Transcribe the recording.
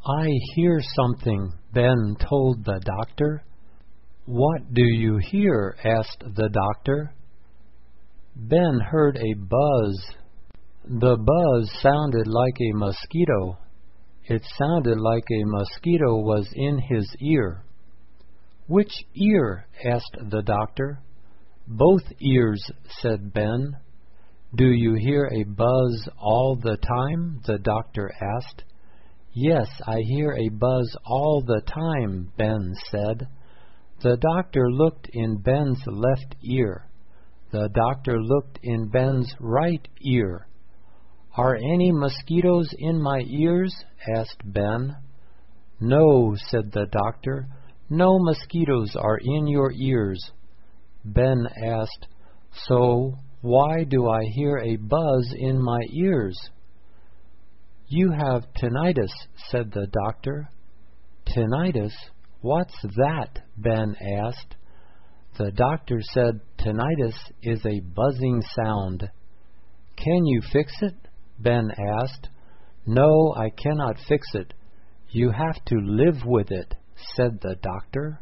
I hear something, Ben told the doctor. What do you hear? Asked the doctor. Ben heard a buzz. The buzz sounded like a mosquito. It sounded like a mosquito was in his ear. Which ear? Asked the doctor. Both ears, said Ben. Do you hear a buzz all the time? The doctor asked. Yes, I hear a buzz all the time, Ben said. The doctor looked in Ben's left ear. The doctor looked in Ben's right ear. Are any mosquitoes in my ears? Asked Ben. No, said the doctor. No mosquitoes are in your ears. Ben asked, So why do I hear a buzz in my ears? You have tinnitus, said the doctor. Tinnitus? What's that? Ben asked. The doctor said tinnitus is a buzzing sound. Can you fix it? Ben asked. No, I cannot fix it. You have to live with it, said the doctor.